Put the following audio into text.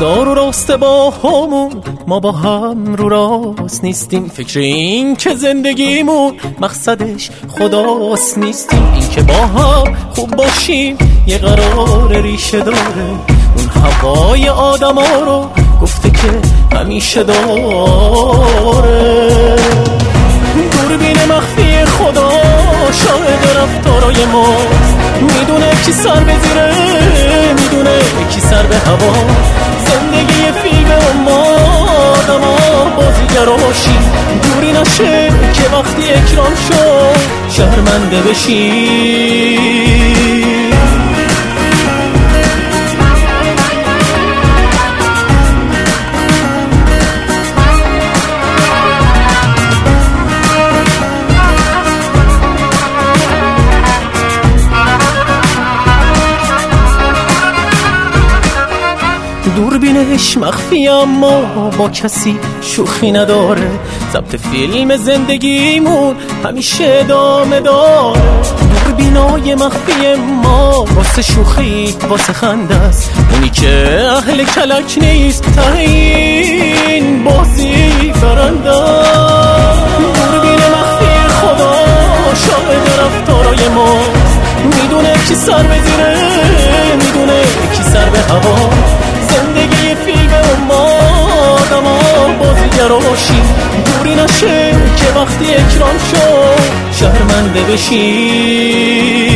خدا رو راسته با همون، ما با هم رو راست نیستیم. فکر این که زندگیمون مقصدش خداست نیستیم. این که با هم خوب باشیم یه قرار ریشه داره، اون هوای آدم ها رو گفته که همیشه داره. دوربین مخفی خدا شاهد رفتارای ما، میدونه کی سر به زیره، میدونه کی سر به هوا. زندگی فیلم ما آدم ها بازیگراشی، دوری نشه که وقتی اکرام شد شرمنده بشی. دوربینش مخفی اما با کسی شوخی نداره، ضبط فیلم زندگیمون همیشه ادامه داره. دوربینای مخفی ما واسه شوخی واسه خنده است، اونی که اهل کلک نیست ته این بازی برنده. دوربین مخفی خدا شاهد رفتارای ما، میدونه کی سر به زیره، میدونه کی سر به هوا. زندگی فیلم ما آدم ها بازیگراشی، دوری نشه که وقتی اکرام شد شرمنده بشی.